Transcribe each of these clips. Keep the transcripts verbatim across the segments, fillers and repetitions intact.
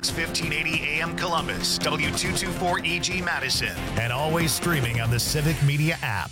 Fox fifteen eighty A M Columbus, W two twenty-four E G Madison, and always streaming on the Civic Media app.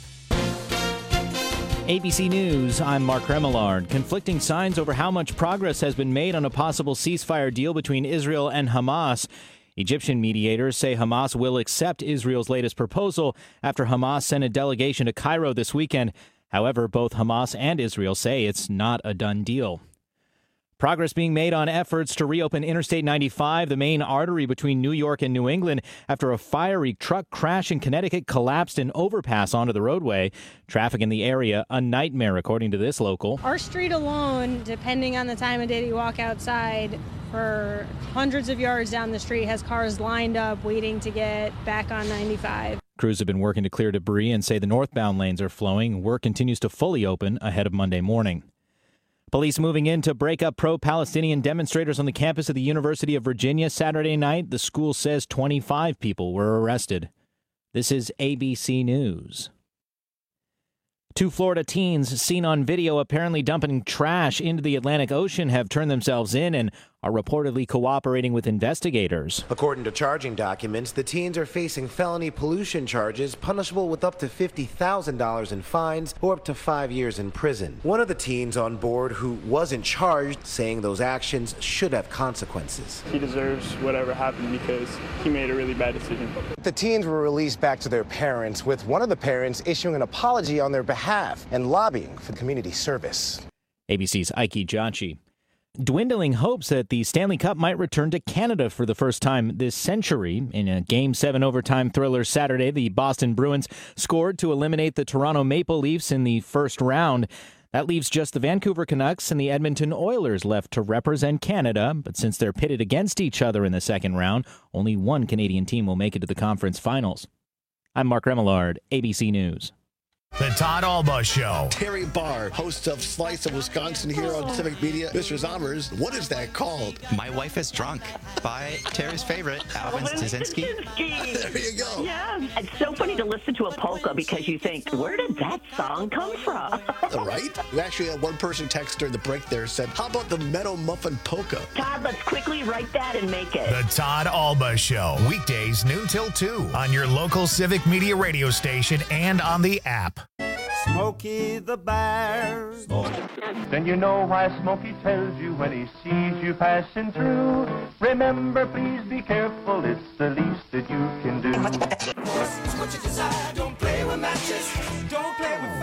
A B C News, I'm Mark Remillard. Conflicting signs over how much progress has been made on a possible ceasefire deal between Israel and Hamas. Egyptian mediators say Hamas will accept Israel's latest proposal after Hamas sent a delegation to Cairo this weekend. However, both Hamas and Israel say it's not a done deal. Progress being made on efforts to reopen Interstate ninety-five, the main artery between New York and New England, after a fiery truck crash in Connecticut collapsed an overpass onto the roadway. Traffic in the area, a nightmare, according to this local. Our street alone, depending on the time of day that you walk outside, for hundreds of yards down the street has cars lined up waiting to get back on ninety-five. Crews have been working to clear debris and say the northbound lanes are flowing. Work continues to fully open ahead of Monday morning. Police moving in to break up pro-Palestinian demonstrators on the campus of the University of Virginia Saturday night. The school says twenty-five people were arrested. This is A B C News. Two Florida teens seen on video apparently dumping trash into the Atlantic Ocean have turned themselves in and are reportedly cooperating with investigators. According to charging documents, the teens are facing felony pollution charges punishable with up to fifty thousand dollars in fines or up to five years in prison. One of the teens on board who wasn't charged saying those actions should have consequences. He deserves whatever happened because he made a really bad decision. The teens were released back to their parents, with one of the parents issuing an apology on their behalf and lobbying for community service. A B C's Ike Jachi. Dwindling hopes that the Stanley Cup might return to Canada for the first time this century. In a Game seven overtime thriller Saturday, the Boston Bruins scored to eliminate the Toronto Maple Leafs in the first round. That leaves just the Vancouver Canucks and the Edmonton Oilers left to represent Canada. But since they're pitted against each other in the second round, only one Canadian team will make it to the conference finals. I'm Mark Remillard, A B C News. The Todd Alba Show. Terry Barr, host of Slice of Wisconsin here on Civic Media. Mister Zommers, what is that called? My Wife is Drunk by Terry's favorite, Alvin Stasinski. There you go. Yeah. It's so funny to listen to a polka because you think, where did that song come from? Right? We actually had one person text during the break there said, how about the Meadow Muffin Polka? Todd, let's quickly write that and make it. The Todd Alba Show. Weekdays noon till two on your local Civic Media radio station and on the app. Smokey the Bear. Then you know why Smokey tells you when he sees you passing through. Remember, please be careful, it's the least that you can do. What you desire, don't play with matches, don't play with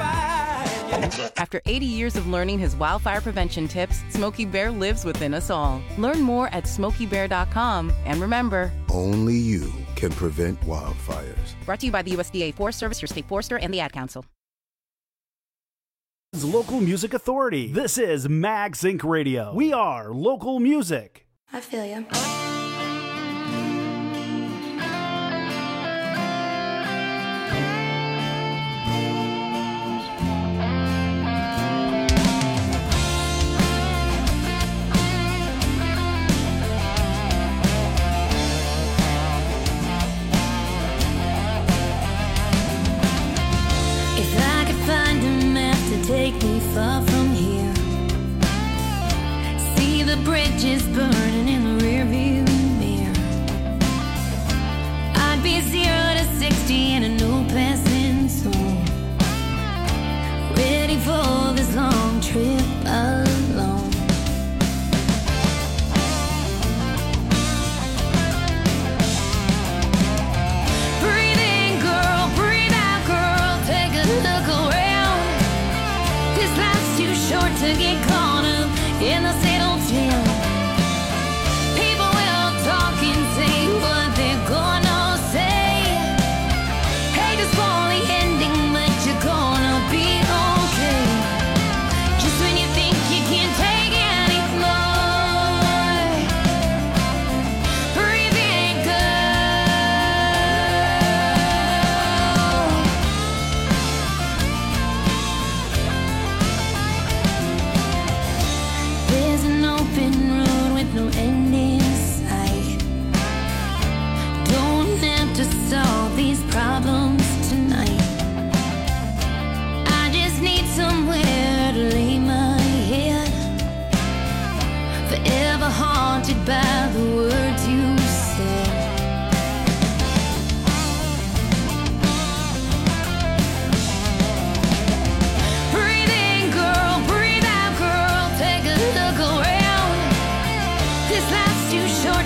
fire. After eighty years of learning his wildfire prevention tips, Smokey Bear lives within us all. Learn more at smokey bear dot com. And remember, only you can prevent wildfires. Brought to you by the U S D A Forest Service, your state forester, and the Ad Council. Local Music Authority. This is Mag Sync Radio. We are local music. I feel you. Take me far from here. See the bridges burning in the rearview mirror.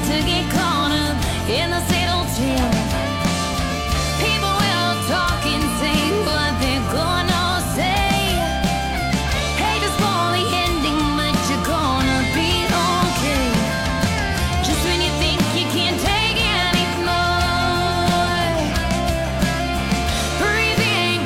to get caught up in the same old tale. People will talk and say what they're gonna say. Hate to spoil the ending, but you're gonna be okay. Just when you think you can't take it anymore, breathe in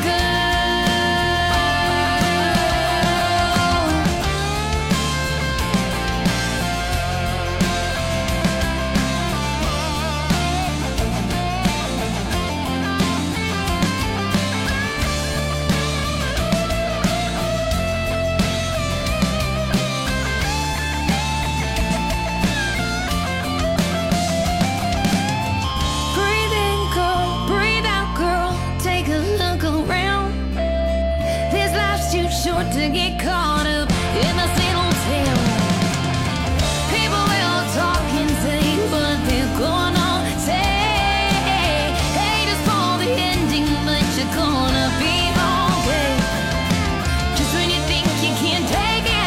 Breathe in, girl, breathe out, girl. Take a look around. This life's too short to get caught up in the same old tale. People will talk and say what they're gonna say. Hate to spoil the ending, but you're gonna be okay. Just when you think you can't take it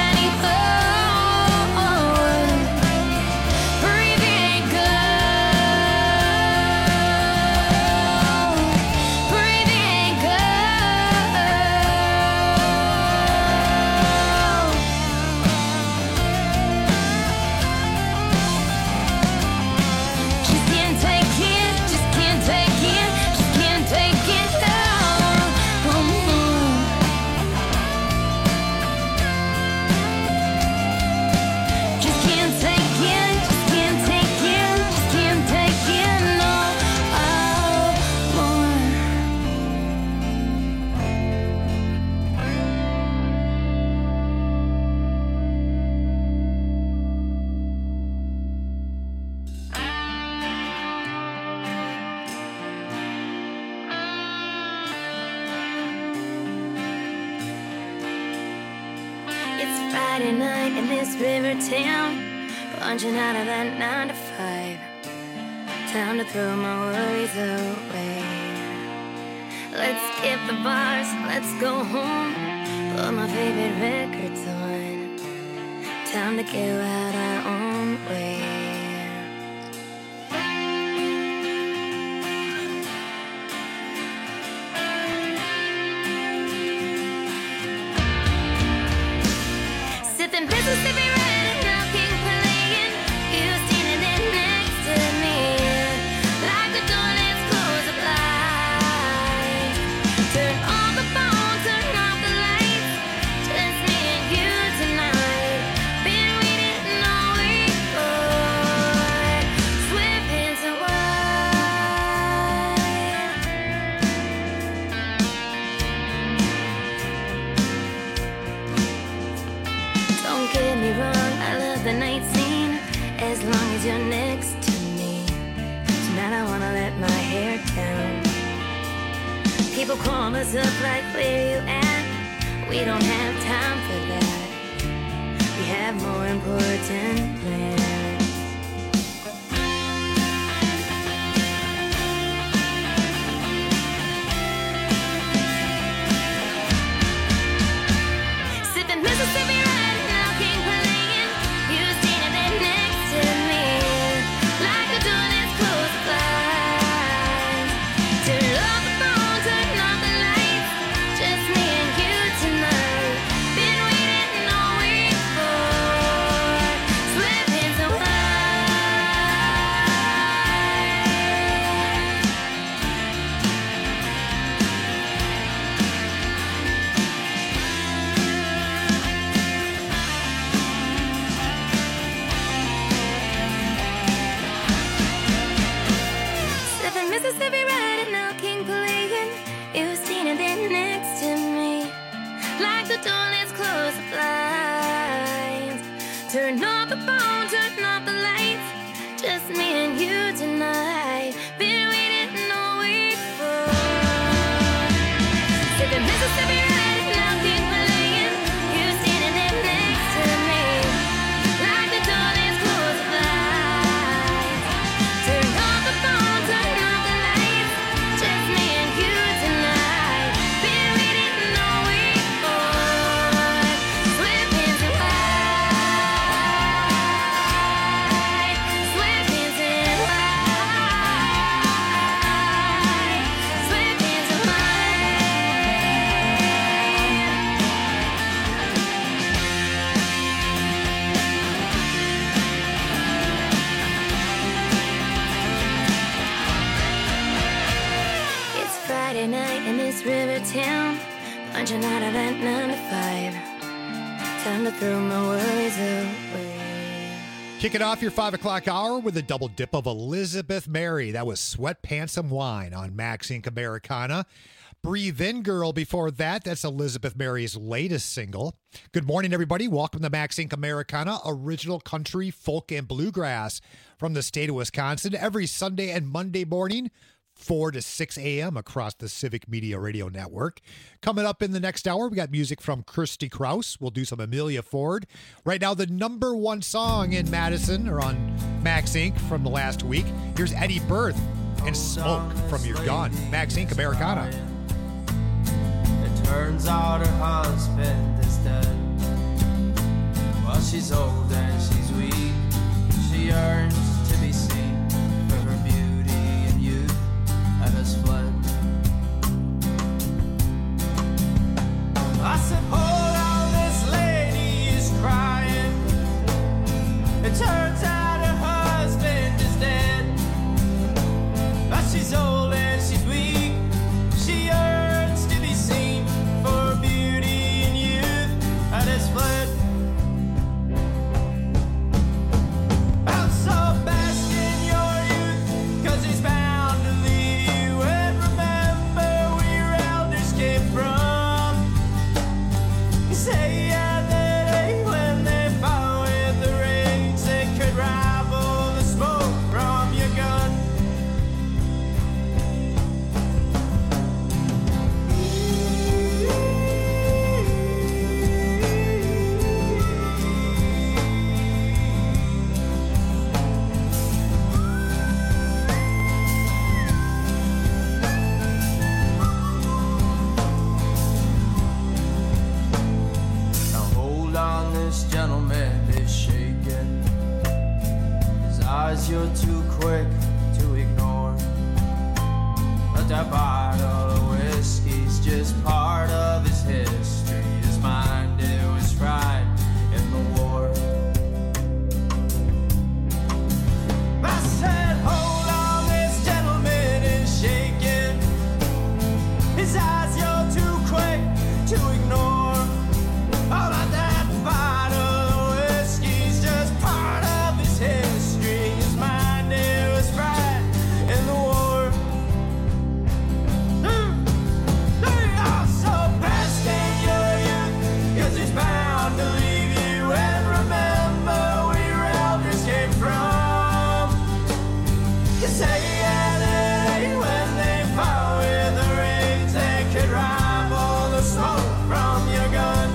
anymore, breathe in, girl. Breathe in, girl. Just can't take it, just can't take it, just can't take it down. Just can't take it, just can't take it, just can't take it no more. It's Friday night in this river town, punching out of that nine to five. Time to throw my worries away. Let's skip the bars, let's go home. Put my favorite records on. Time to go out our own way. Sipping Mississippi Red and knocking playing. You standing there next to me, like the door that's closed the blind. Turn on the phone, turn off the lights. Just me and you tonight. Been waiting all week for swift into Don't get me wrong, I love the night scene, as long as you're next to me. Tonight I wanna let my hair down. People call us up like, where you at? We don't have time for that. We have more important plans. Sipping Mississippi Red and knocking playing. You standing there next to me, like the door that's closed the blinds. Turn off the phone, turn off the lights. Just me and you tonight. Been waiting all week for swift hands town, punching out of that nine to five. Time to throw my worries away. Kicking off your five o'clock hour with a double dip of Elizabeth Mary. That was Sweatpants and Wine on Max Incorporated. Americana. Breathe In Girl before that. That's Elizabeth Mary's latest single. Good morning, everybody. Welcome to Max Incorporated. Americana, original country, folk, and bluegrass from the state of Wisconsin every Sunday and Monday morning, four to six a.m. across the Civic Media Radio Network. Coming up in the next hour, we got music from Kirsty Krause. We'll do some Amelia Ford. Right now, the number one song in Madison, or on Max Incorporated from the last week. Here's Eddie Berth and Smoke from Your Gun. Max Incorporated. Americana. It turns out her husband is dead. Well, she's old and she's weak. She yearns to be seen for her beauty and youth that has fled. I said, hold on, this lady is crying. It turns out her husband is dead. But she's old and she's weak. She yearns to be seen for her beauty and youth that has fled. I'm so bask in your youth, 'cause he's bound to leave you. And remember where your elders came from. You say yeah, that day when they fought with the rage, they could rival the smoke from your gun. Now hold on, this gentleman is shaking. His eyes you're too quick to ignore. But that bottle of whiskey's just part of his history. His mind, it was fried in the war. I said, hold on, this gentleman is shaking. His eyes you're too quick to ignore. All of that bottle of whiskey's just part of his history. His mind, it was fried in the war. Also past in your youth, 'cause he's bound to leave you. And remember where your elders came from. You say yeah, that day when they fought with the rage, they could rival the smoke from your gun.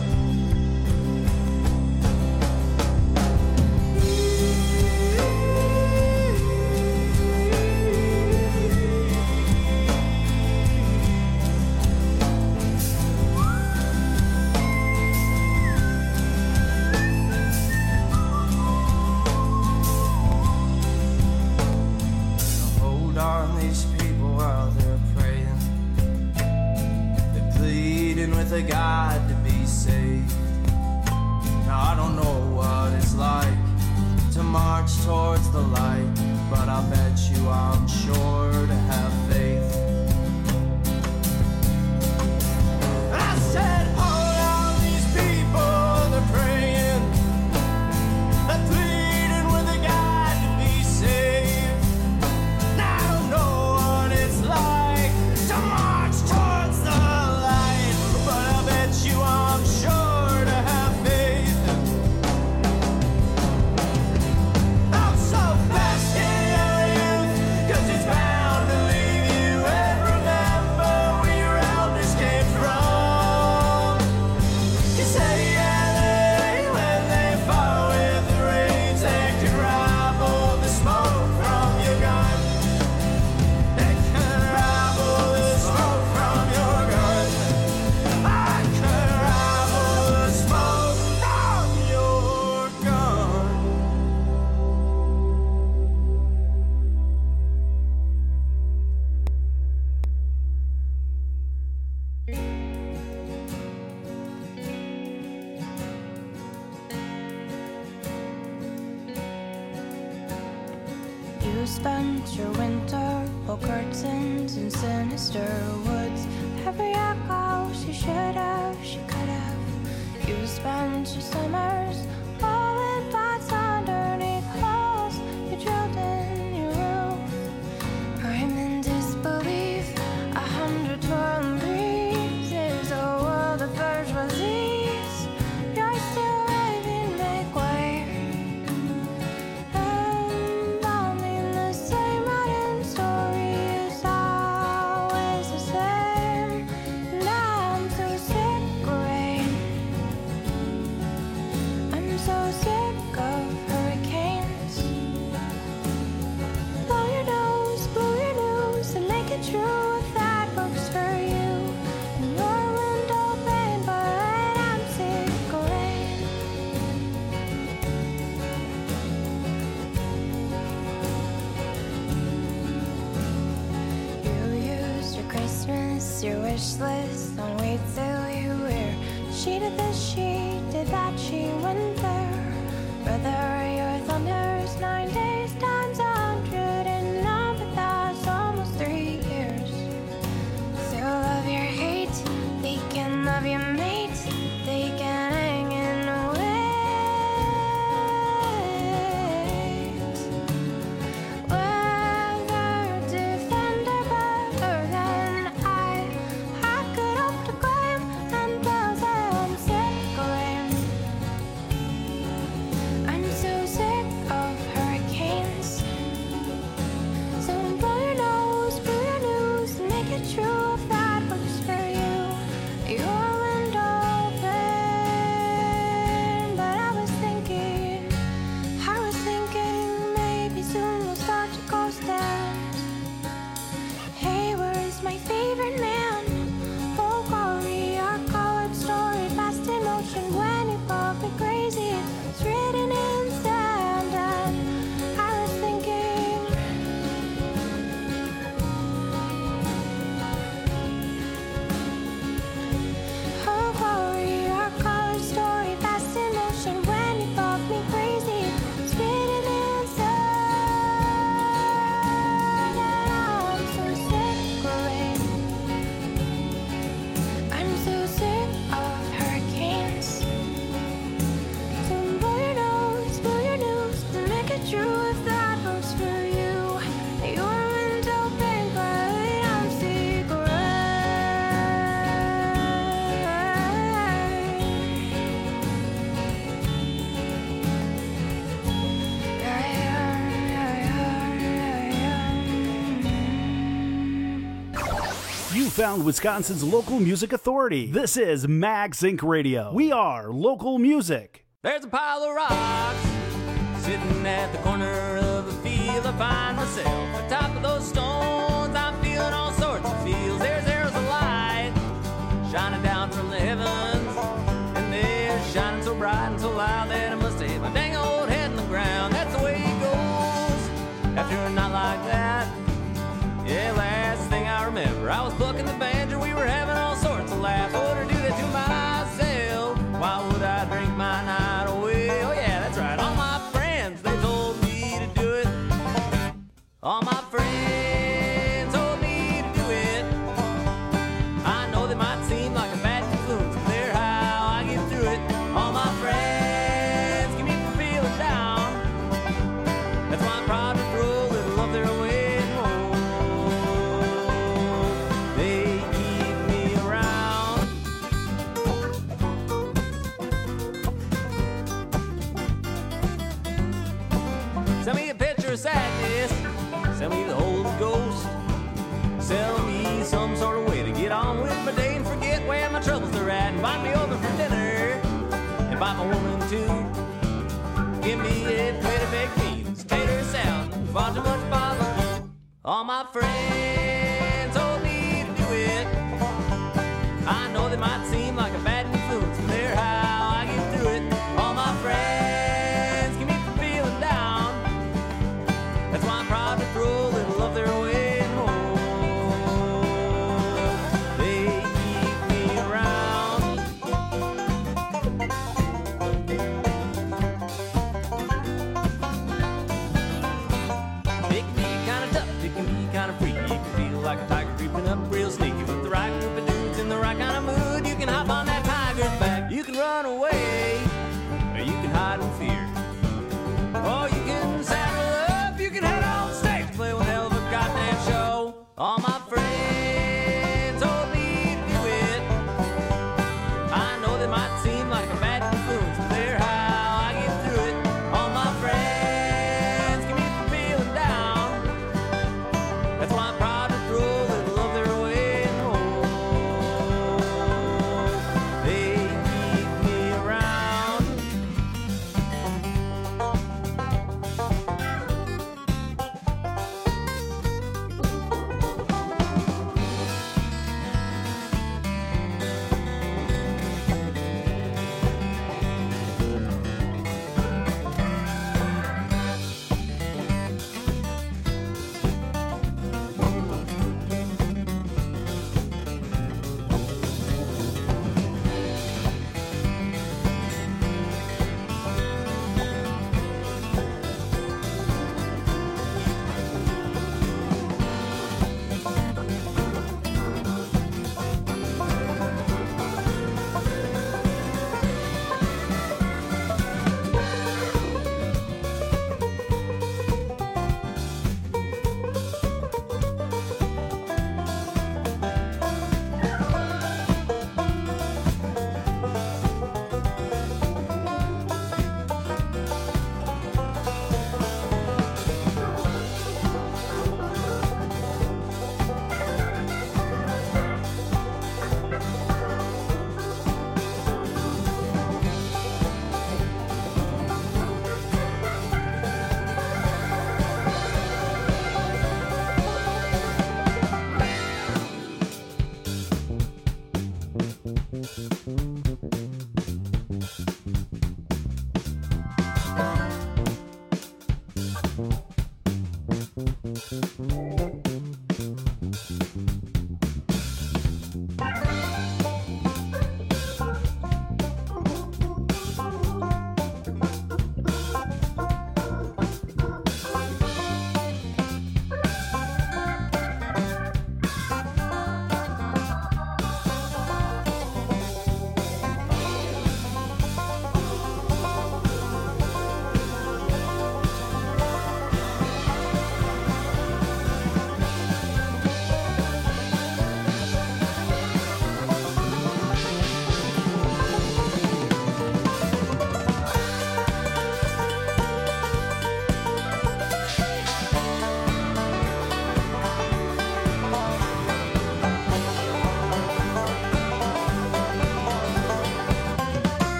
Hold on, these people while they're praying. They're pleading with a God to be saved. Now I don't know what it's like to march towards the light, but I bet you I'm sure to have faith. I said, hold on, these people, they're praying. They're pleading with a God to be saved. Now I don't know what it's like to march towards the light, but I bet you I'm sure to have faith. I'm so fast in your youth, 'cause it's bound to leave you. And remember where your elders came from. You say yeah, that day when they fought with the rage, they could rival the smoke from your gun. They could rival the smoke from your gun. I could rival the smoke from your gun. You spent your winter pull curtains in sinister woods, every echo. She should have, she could have. You spent your summers blowing pots underneath holes you drilled in your roof. I'm in disbelief. A hundred twirling breezes, a world of bourgeoisies. You're still raving, make way. And I mean the same modern story is always the same. And I'm so sick of rain. I'm so sick of hurricanes. Blow your nose, blow your nose, and make it true if that works for you. And your window pane, but I'm sick of rain. You used your Christmas, your wish list on wait till you wear. She did this, she did that, she went there. Brother, your thunder's nine days times a hundred and none, but that's almost three years. Still love your hate, they can love your mate, they can hang in wait. Weather defender better than I, I could hope to claim, and thus I'm sick of rain. I'm so sick of hurricanes. So blow your nose, blow your nose, and make it true if that works for you. Your window pane, but I was thinking, I was thinking maybe soon we'll start to coast down. Hey, where's my favorite man? Oh, glory, our colored story, fast in motion when you love me crazy. It's written in sand, and I was thinking, oh, glory, our colored story, fast in motion when you love me crazy. It's written in sand, and I'm so sick of rain. I'm so sick of hurricanes. So blow your nose, blow your nose, to make it true if that works for you. Your window pane, but I'm sick of rain. You found Wisconsin's local music authority. This is Max Incorporated. Radio. We are local music. There's a pile of rocks sitting at the corner of a field. I find myself atop of those stones. I'm feeling all sorts of feels. There's arrows of light shining down from the heavens, and they're shining so bright and so loud that I must hit my dang old head in the ground. That's the way it goes after a night like that. Yeah, last thing I remember, I was plucking the banjo. We were having all sorts of laughs. I would do that to myself. Why would I drink my night away? Oh yeah, that's right. All my friends, they told me to do it. All my friends told me to do it. I know they might seem like a bad influence, but they're how I get through it. All my friends keep me from feeling down. That's why I'm proud to throw a little of their way. Sell me a picture of sadness, sell me the Holy Ghost, sell me some sort of way to get on with my day and forget where my troubles are at. Invite me over for dinner, invite my woman too. Give me a plate of baked beans, tater salad, far too much barbecue. All my friends told me to do it. I know they might seem like a bad influence, but they're how I get through it. All my friends keep me from feeling down. That's why I'm proud to throw a little of their way home. They keep me around. It can be kind of tough, it can be kind of free.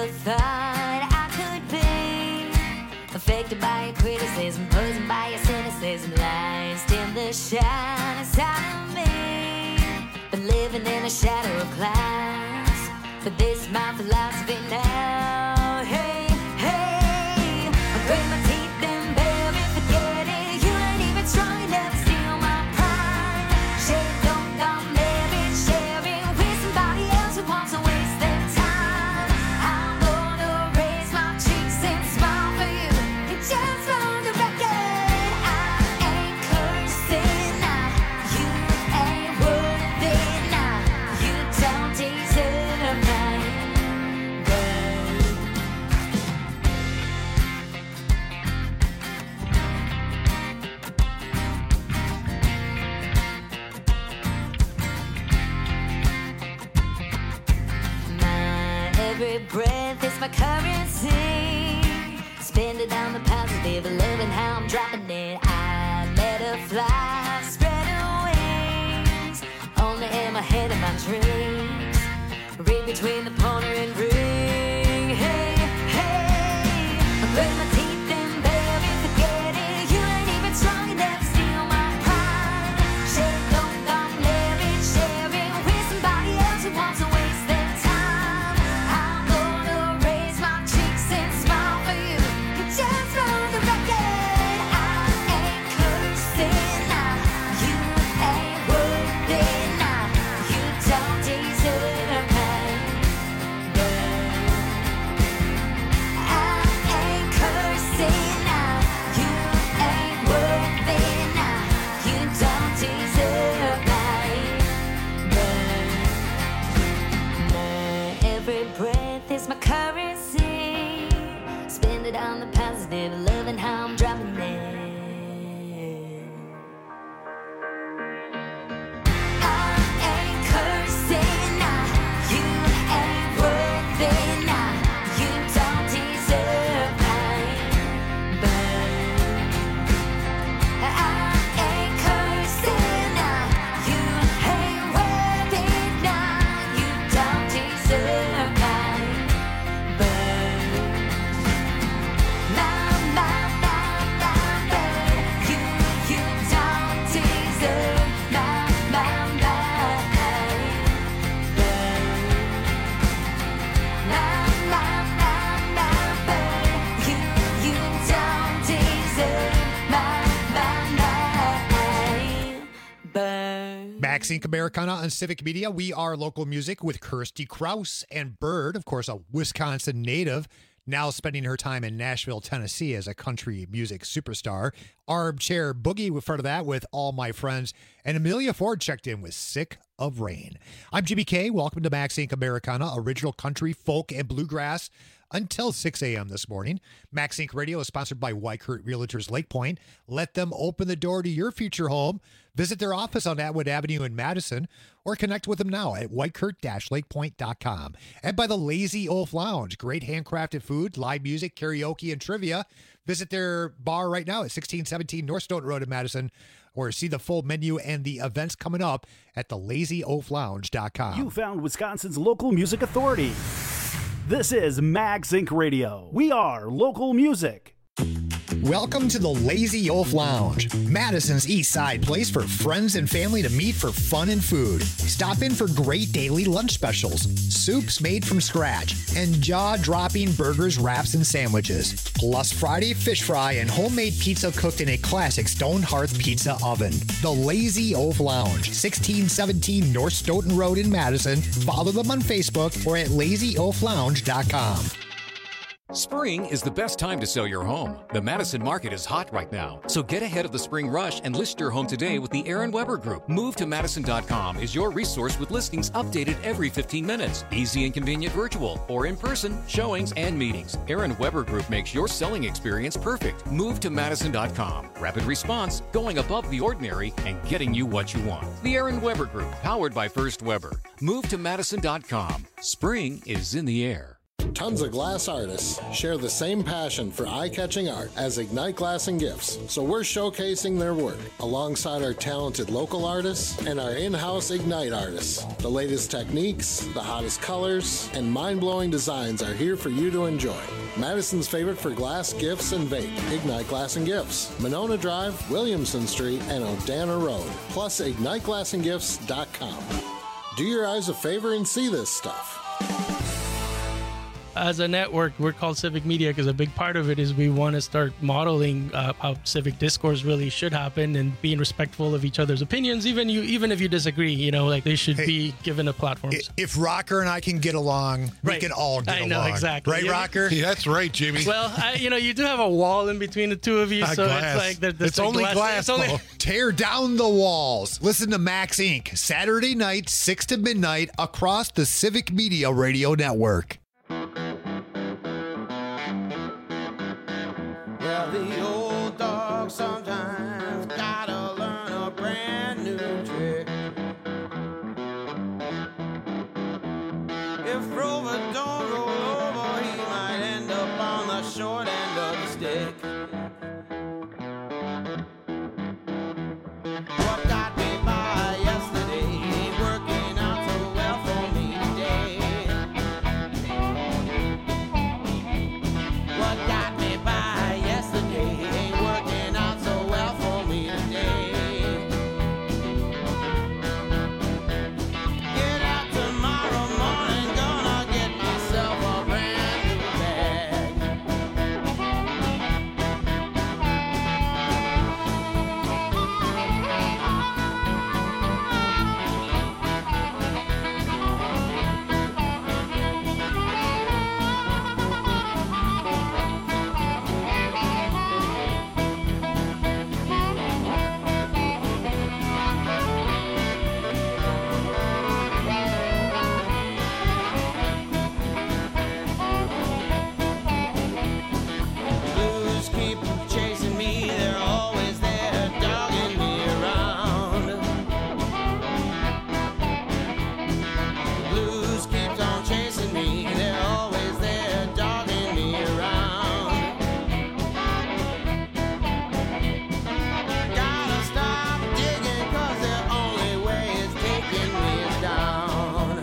never thought I could be affected by your criticism, poisoned by your cynicism, lies in the shine inside of me. Been living in a shadow of clouds, but this is my philosophy now. Hey, hey, I break my teeth and baby, forget it. You ain't even strong enough to steal my pride. Share, don't, don't, baby, share it with somebody else who wants to waste their time. I'm gonna raise my cheeks and smile for you. You just found the record. I ain't cursing now. You ain't worth it now. You don't deserve my My every breath is my currency. Spend it on the positive, loving how I'm dropping it. I let her fly, spread her wings. Only in my head of my dreams. Read between the pointer and ring. Hey, hey, I break my teeth and baby, forget it. You ain't even strong enough to steal my pride. Share, don't, don't, let me share it with somebody else who wants to waste their time. I'm gonna raise my cheeks and smile for you. You just found the record. I ain't cursing now. You ain't worth it now. You don't deserve my every breath is my currency. Spend it on the positive, loving how I'm dropping it. I ain't cursing now. You ain't worth it now. You don't deserve my burn. I ain't cursing now. You ain't worth it now. You don't deserve my burn. My, my, my, my burn. You, you don't deserve my, my, my burn. My, my, my, my burn. You, you don't deserve my, my, my burn. Maxine Americana on Civic Media. We are local music with Kirsty Krause and Bird, of course, a Wisconsin native, now spending her time in Nashville, Tennessee as a country music superstar. Armchair Boogie in front of that with All My Friends. And Amelia Ford checked in with Sick of Rain. I'm Jimmy K. Welcome to Maxine Americana, original country, folk, and bluegrass until six a.m. this morning. Max Inc Radio is sponsored by Weichert Realtors Lake Point. Let them open the door to your future home. Visit their office on Atwood Avenue in Madison or connect with them now at weichert dash lakepoint dot com. And by the Lazy Wolf Lounge. Great handcrafted food, live music, karaoke, and trivia. Visit their bar right now at sixteen seventeen North Stoughton Road in Madison, or see the full menu and the events coming up at the lazy wolf lounge dot com. You found Wisconsin's local music authority. This is Max Inc Radio. We are local music. Welcome to the Lazy Wolf Lounge, Madison's East Side place for friends and family to meet for fun and food. Stop in for great daily lunch specials, soups made from scratch, and jaw-dropping burgers, wraps, and sandwiches. Plus Friday fish fry and homemade pizza cooked in a classic stone hearth pizza oven. The Lazy Wolf Lounge, sixteen seventeen North Stoughton Road in Madison. Follow them on Facebook or at lazy wolf lounge dot com. Spring is the best time to sell your home. The Madison market is hot right now, so get ahead of the spring rush and list your home today with the Aaron Weber Group. Move to Madison dot com is your resource with listings updated every fifteen minutes. Easy and convenient virtual or in-person showings and meetings. Aaron Weber Group makes your selling experience perfect. Move to Madison dot com. Rapid response, going above the ordinary, and getting you what you want. The Aaron Weber Group, powered by First Weber. Move to Madison dot com. Spring is in the air. Tons of glass artists share the same passion for eye-catching art as Ignite Glass and Gifts, so we're showcasing their work alongside our talented local artists and our in-house Ignite artists. The latest techniques, the hottest colors, and mind-blowing designs are here for you to enjoy. Madison's favorite for glass, gifts, and vape, Ignite Glass and Gifts, Monona Drive, Williamson Street, and Odana Road, plus ignite glass and gifts dot com. Do your eyes a favor and see this stuff. As a network, we're called Civic Media because a big part of it is we want to start modeling uh, how civic discourse really should happen and being respectful of each other's opinions, even you, even if you disagree. You know, like they should hey, be given a platform. If Rocker and I can get along, right. we can all get I along. know exactly, right, yeah. Rocker? Yeah, that's right, Jimmy. Well, I, you know, you do have a wall in between the two of you, so glass. it's like there, there's it's, like only glass, glass. It's only Tear down the walls. Listen to Max Incorporated. Saturday night, six to midnight, across the Civic Media Radio Network. Well, the old dog sometimes gotta learn a brand new trick. If Rover don't roll over, he might end up on the short end of the stick. What got me by yesterday ain't working out so well for me today. What got me by yesterday ain't working out so well for me today. Get out tomorrow morning, gonna get myself a brand new bag. Blues keep chasing me, they're always there, dogging me around. Blues keeps on chasing me, they're always there, dogging me around. Gotta stop digging, cause their only way is taking me down.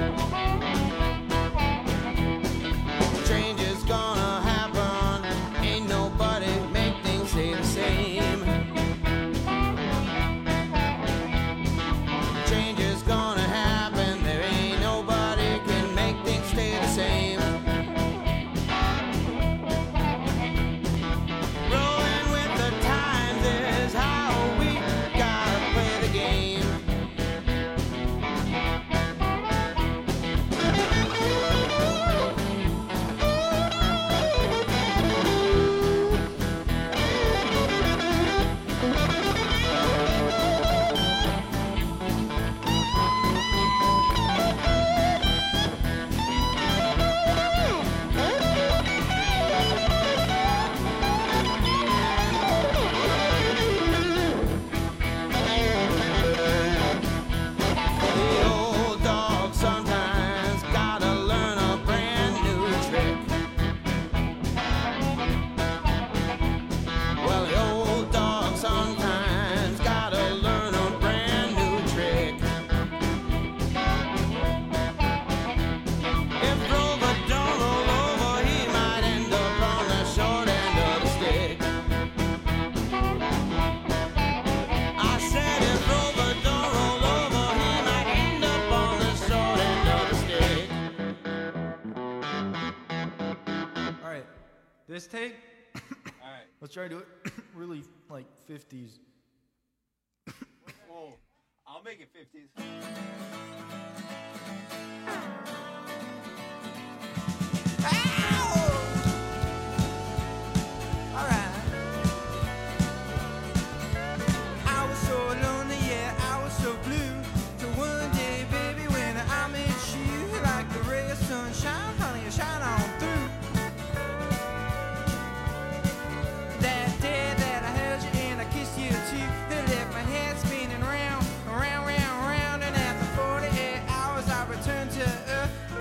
Change is gonna happen, ain't nobody make things stay the same. Change is gonna happen, there ain't nobody can make things stay the same. Rolling with the times is how we gotta play the game. The old dog sometimes gotta learn a brand new trick. Well, the old dog sometimes gotta learn a brand new trick. If Rover don't roll over, he might end up on the short end of the stick. I said if Rover don't roll over, he might end up on the short end of the stick. All right, this take. All right, let's try to do it really like fifties. Whoa, I'll make it fifties. I was so lonely, yeah, I was so blue. Till one day, baby, when I met you, like the ray of sunshine, honey, you shine on through. That day that I held you and I kissed you too, they left my head spinning round, round, round, round. And after forty-eight hours, I returned to earth.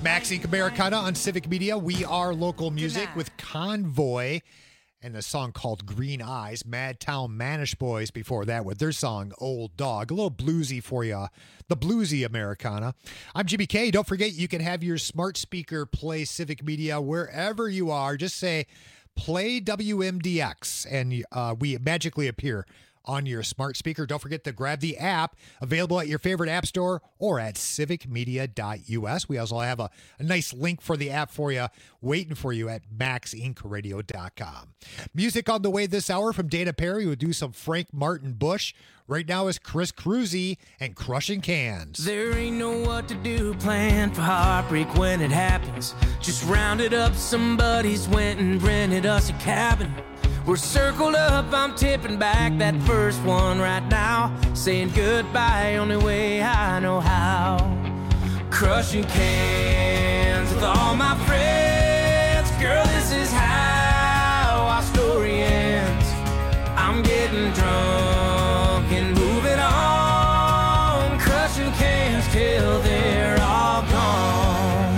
Max Inc Americana on Civic Media. We are local music with Convoy and a song called Green Eyes. Madtown Manish Boys before that with their song Old Dog. A little bluesy for you. The bluesy Americana. I'm Jimmy K. Don't forget you can have your smart speaker play Civic Media wherever you are. Just say play W M D X and uh, we magically appear on your smart speaker. Don't forget to grab the app, available at your favorite app store or at civic media dot U S. We also have a, a nice link for the app for you, waiting for you at max inc radio dot com. Music on the way this hour from Dana Perry. We'll do some Frank Martin Bush. Right now is Chris Cruzy and Crushing Cans. There ain't no what to do plan for heartbreak when it happens. Just rounded up some buddies, went and rented us a cabin. We're circled up, I'm tipping back that first one right now, saying goodbye only way I know how. Crushing cans with all my friends. Girl, this is how our story ends. I'm getting drunk and moving on, crushing cans till they're all gone.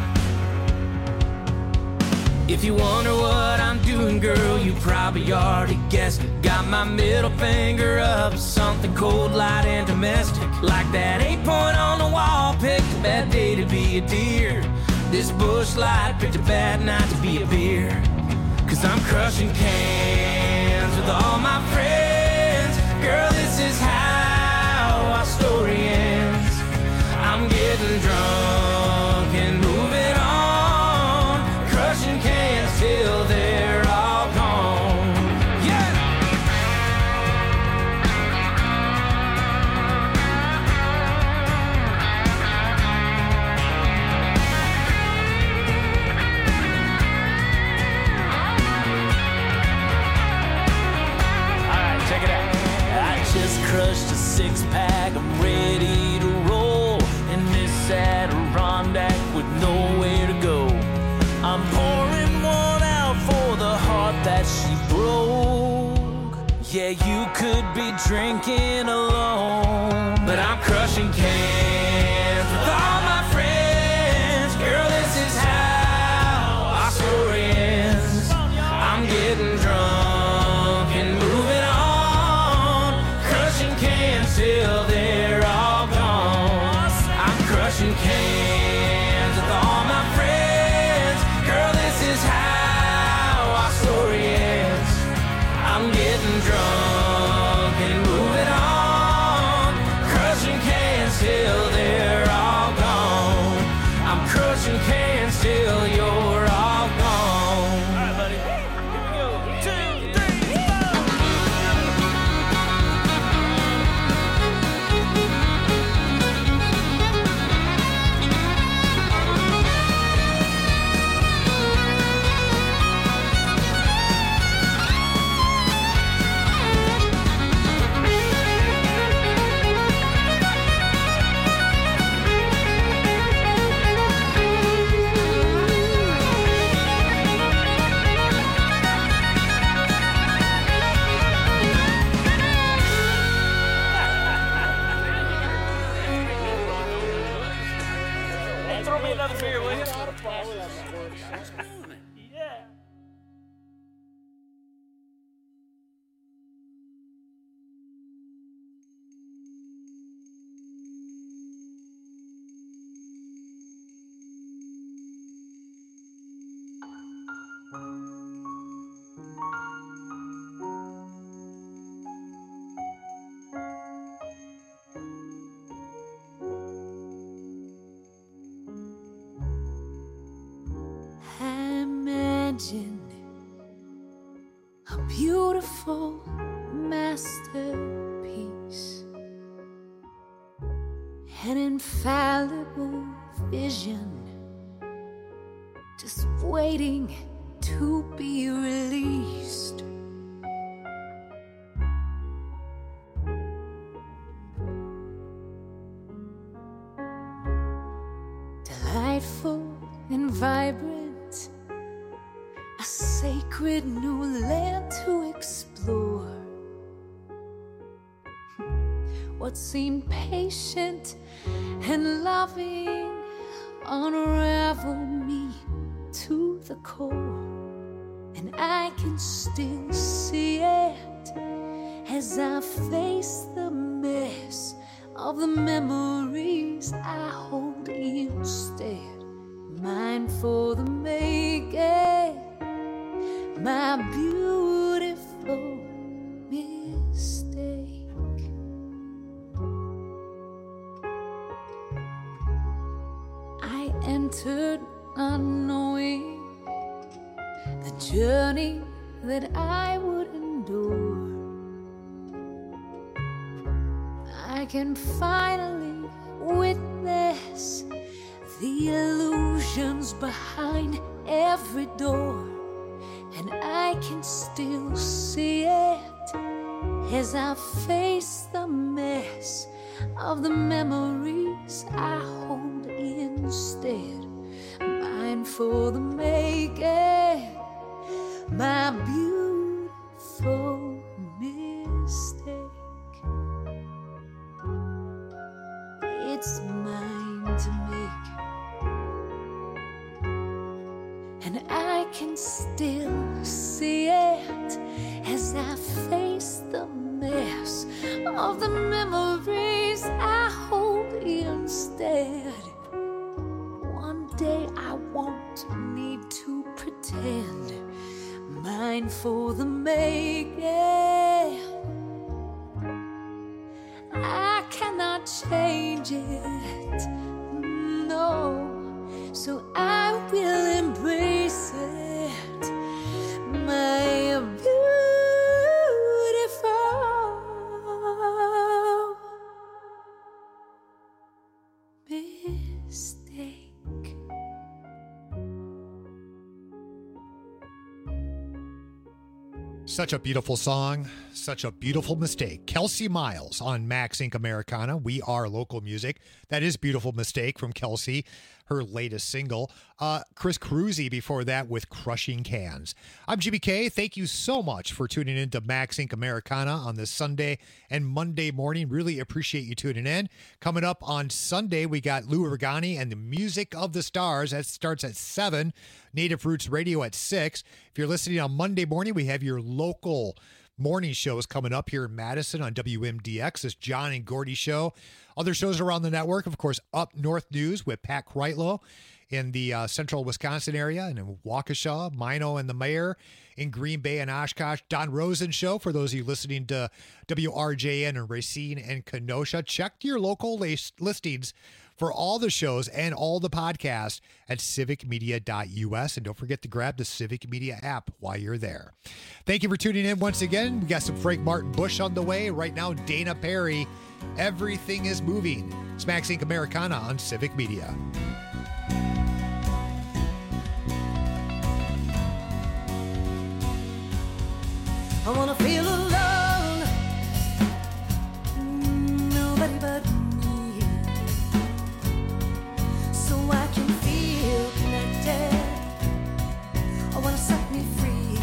If you wonder what I'm doing, girl, you probably already guessed it. Got my middle finger up, something cold, light, and domestic. Like that eight point on the wall, picked a bad day to be a deer. This bush light picked a bad night to be a beer. Cause I'm crushing cans with all my friends. Girl, this is how our story ends. I'm getting drunk and moving on, crushing cans till they're all gone. Yeah! Alright, check it out. I just crushed a six-pack, I'm ready to roll in this Adirondack with nowhere to go. I'm pouring one out for the heart that she broke. Yeah, you could be drinking alone, but I'm crushing cans with all my friends. Girl, this is how our story ends. I'm getting drunk and moving on, crushing cans till they're all gone. I'm crushing cans with all my friends. Girl, this is how our story ends. I'm getting drunk and moving on, crushing cans till they're all gone. I'm crushing cans till you're all gone. All right, buddy. Here we go. Two, three, Hey, throw me another beer, will you? Yeah. Imagine a beautiful masterpiece, an infallible vision, just waiting to be released. Delightful and vibrant, a sacred new land to explore. What seemed patient and loving unravel me to the core, and I can still see it as I face the mess of the memories I hold instead. Mine for the making, my beautiful mistake. I entered not knowing the journey that I would endure. I can finally witness the illusions behind every door, and I can still see it as I face the mess of the memories I hold instead. Mine for the making, my beautiful mistake. It's mine to make, and I can still see it as I face the mess of the memories I hold instead. One day I won't need to pretend. Mine for the making, I cannot change it, no, so I will embrace it, my beautiful mistake. Such a beautiful song, such a beautiful mistake. Kelsey Miles on Max Inc Americana. We are local music. That is Beautiful Mistake from Kelsey, her latest single. Uh, Chris Cruzy before that with Crushing Cans. I'm Jimmy K. Thank you so much for tuning in to Max Inc Americana on this Sunday and Monday morning. Really appreciate you tuning in. Coming up on Sunday, we got Lou Regani and the Music of the Stars. That starts at seven. Native Roots Radio at six. If you're listening on Monday morning, we have your local morning shows coming up here in Madison on W M D X. This John and Gordy show. Other shows around the network, of course, Up North News with Pat Kreitlow in the uh, central Wisconsin area, and in Waukesha, Mino and the Mayor in Green Bay and Oshkosh. Don Rosen show for those of you listening to W R J N in Racine and Kenosha. Check your local list- listings for all the shows and all the podcasts at civic media dot U S. And don't forget to grab the Civic Media app while you're there. Thank you for tuning in once again. We got some Frank Martin Bush on the way. Right now, Dana Perry. Everything is moving. It's Max Inc Americana on Civic Media. I wanna feel alone, nobody but me, so I can feel connected. I wanna set me free.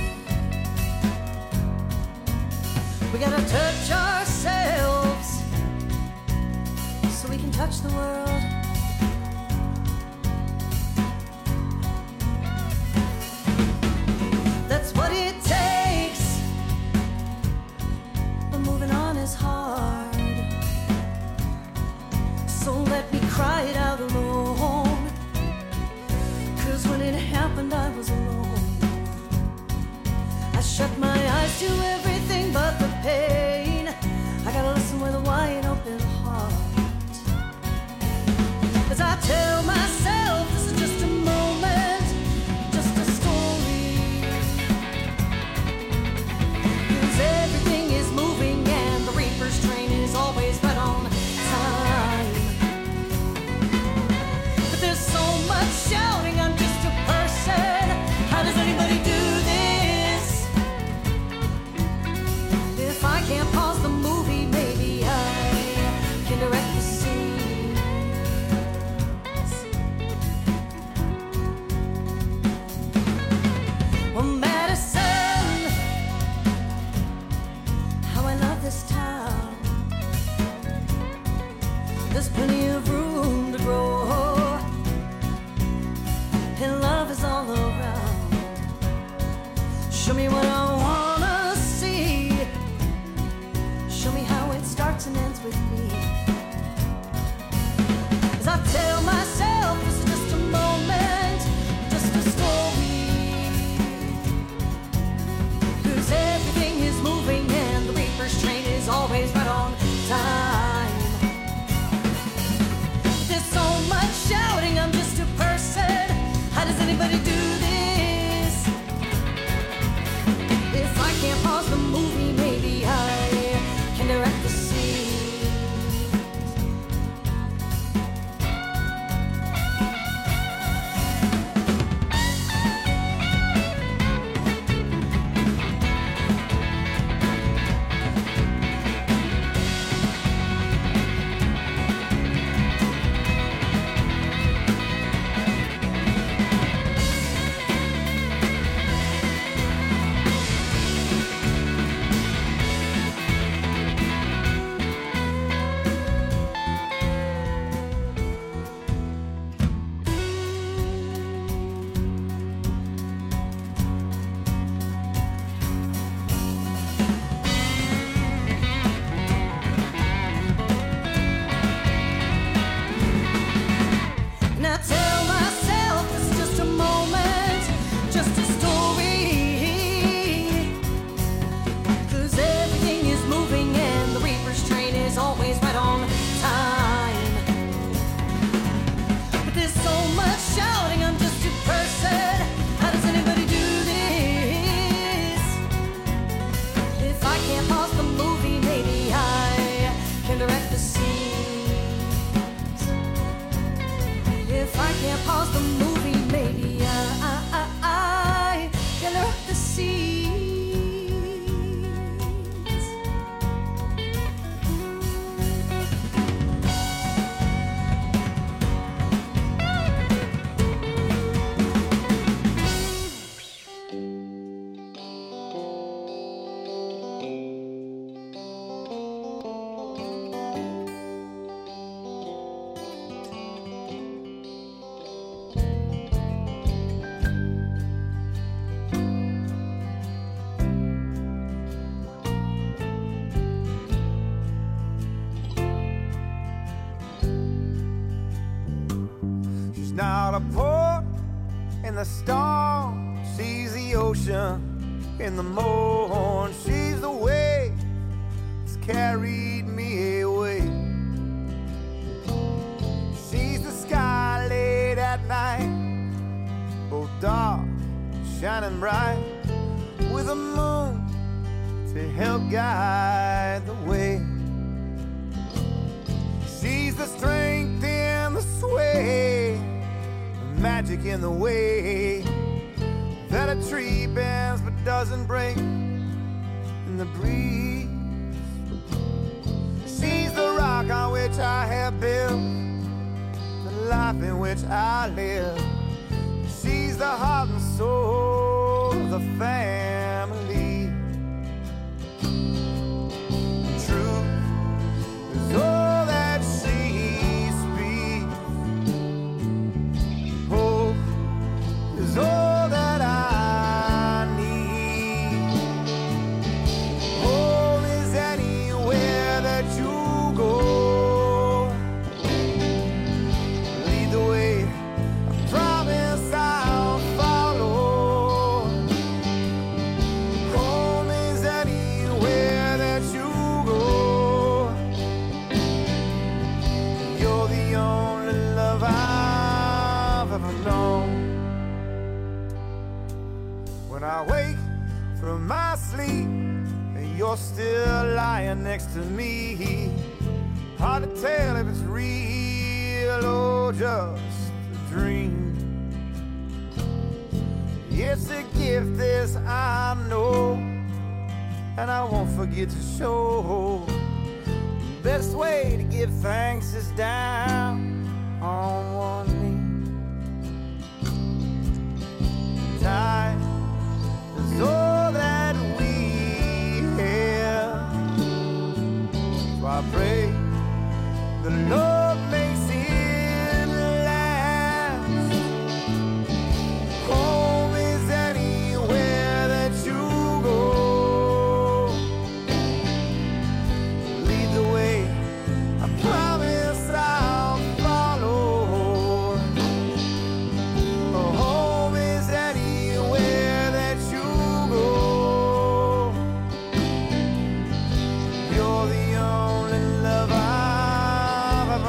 We gotta touch ourselves so we can touch the world. That's what it takes. Moving on is hard, so let me cry it out alone, 'cause when it happened I was alone. I shut my eyes to everything but the pain. I gotta listen with a wide open heart, as I tell myself this is just a moment, just a story, 'cause everything is moving and the Reaper's train is always right on time. But there's so much shouting, I'm just a person. How does anybody do this? If I can't pause the movie, maybe I can direct the scene. Well, Madison, how I love this town. There's plenty of room to grow. Yeah, pause the movie, maybe I, I, I can hurt the seas. She's not a port in the storm. She's the ocean in the morn. She's the wave that's carried me away. She's the sky late at night, both dark and shining bright, with a moon to help guide the way. She's the strength in the sway, the magic in the way that a tree bends but doesn't break in the breeze. She's the rock on which I have built the life in which I live. She's the heart and soul of the family. Truth is all that she speaks. Hope is all that I need. Home is anywhere that you go. Lead the way, I promise I'll follow. Home is anywhere that you go. You're the only love I've ever known. When I wake from my sleep and you're still lying next to me, hard to tell if it's real or just a dream. It's a gift, this I know, and I won't forget to show. Best way to give thanks is down on one knee. Time is all that we have, so I pray the Lord makes it last. Home is anywhere that you go. Lead the way, I promise I'll follow. Home is anywhere that you go. You're the only love I've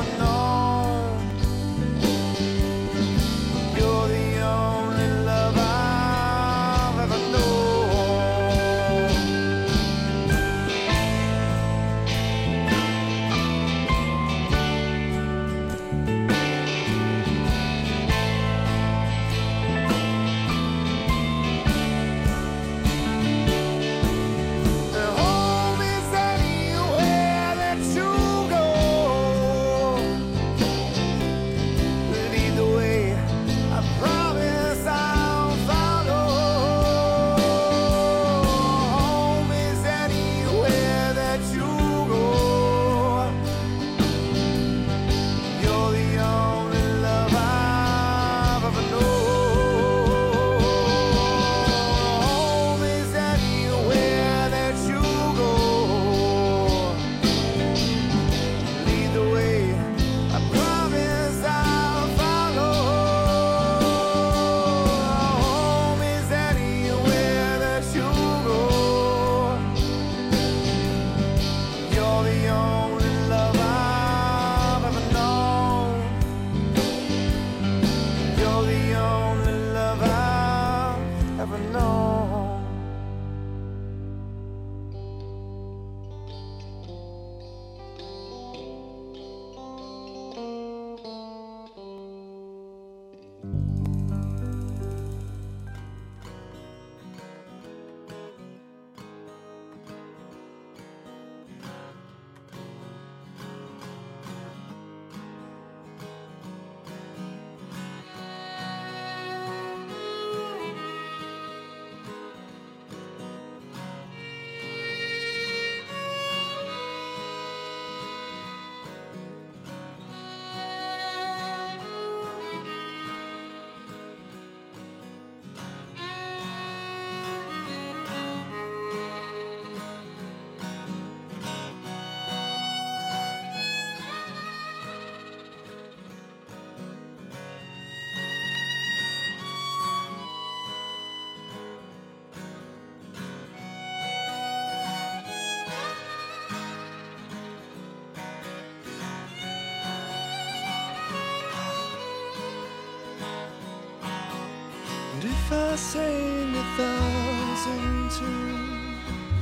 if I sang a thousand tunes,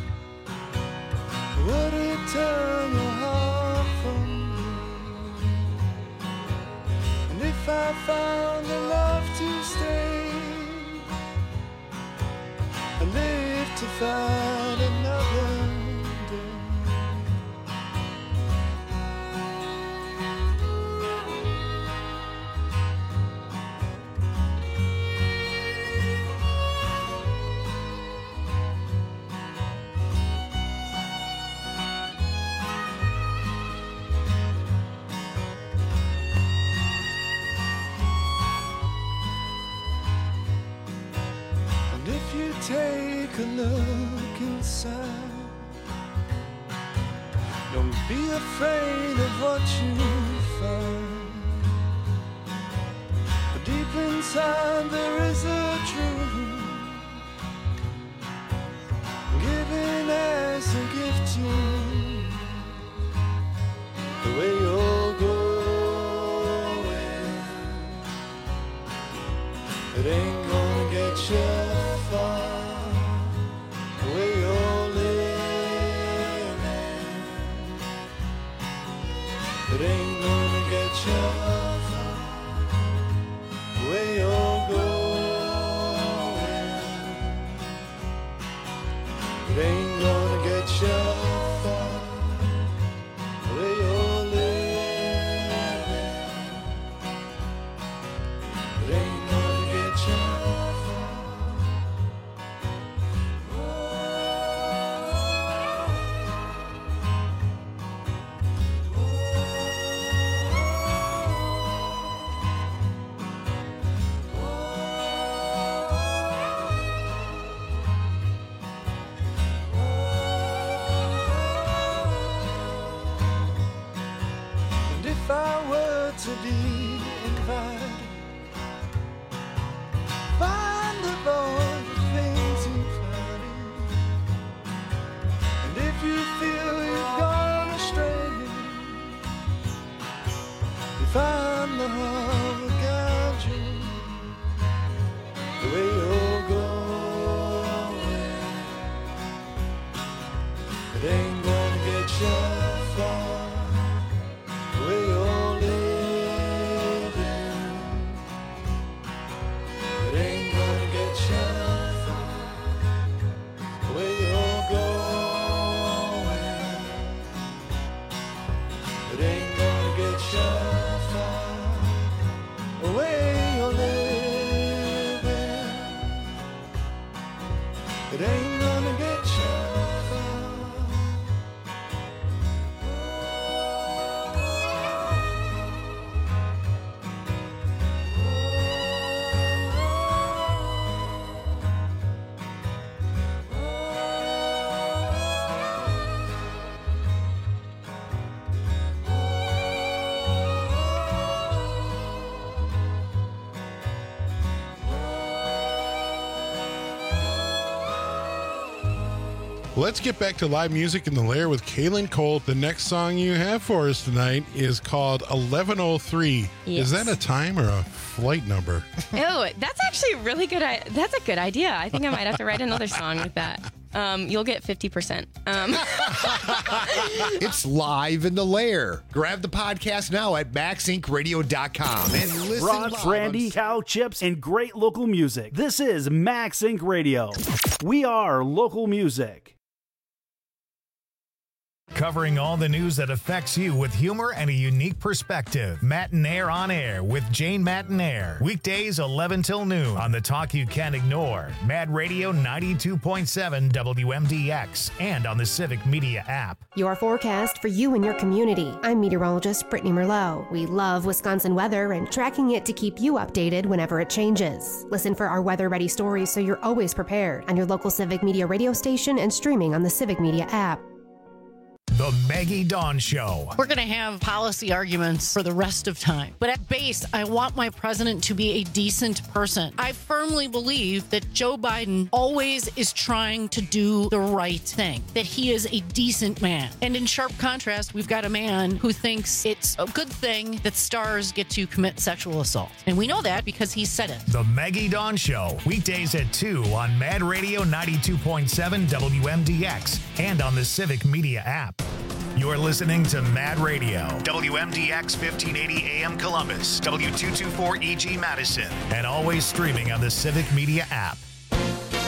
would it turn your heart from me? And if I found a love to stay, I live to fight another day. And if you take a look inside, don't be afraid of what you find. But deep inside there is a truth, given as a gift to you. The way you're going, it ain't gonna get you far. The way you're living, it ain't gonna get you far. The way you're going, it ain't gonna get you far. The way you're living, it ain't gonna get you far. And if I were to be invited, find of all the things you've heard, and if you feel you've gone astray, you find the heart will guide you. The way you're going, it ain't gonna get you far. The way you're living, it ain't gonna get you far. The way you're going, it ain't gonna get you far. The way you're living, it ain't gonna get you far. Let's get back to live music in the Lair with Kaylin Cole. The next song you have for us tonight is called eleven oh three. Is Yes. that a time or a flight number? Oh, that's actually a really good. I- That's a good idea. I think I might have to write another song with that. Um, you'll get fifty percent. Um, It's live in the Lair. Grab the podcast now at max inc radio dot com and listen Broad live brandy, cow chips, and great local music. This is Max Inc Radio. We are local music. Covering all the news that affects you with humor and a unique perspective. Matinaire on Air with Jane Matinaire. Weekdays eleven till noon on the talk you can't ignore. Mad Radio ninety-two point seven W M D X and on the Civic Media app. Your forecast for you and your community. I'm meteorologist Brittany Merlot. We love Wisconsin weather and tracking it to keep you updated whenever it changes. Listen for our weather-ready stories so you're always prepared on your local Civic Media radio station and streaming on the Civic Media app. The Maggie Dawn Show. We're going to have policy arguments for the rest of time. But at base, I want my president to be a decent person. I firmly believe that Joe Biden always is trying to do the right thing, that he is a decent man. And in sharp contrast, we've got a man who thinks it's a good thing that stars get to commit sexual assault. And we know that because he said it. The Maggie Dawn Show, weekdays at two on Mad Radio ninety-two point seven W M D X and on the Civic Media app. You're listening to Mad Radio, W M D X fifteen eighty A M Columbus, W two twenty-four E G Madison, and always streaming on the Civic Media app.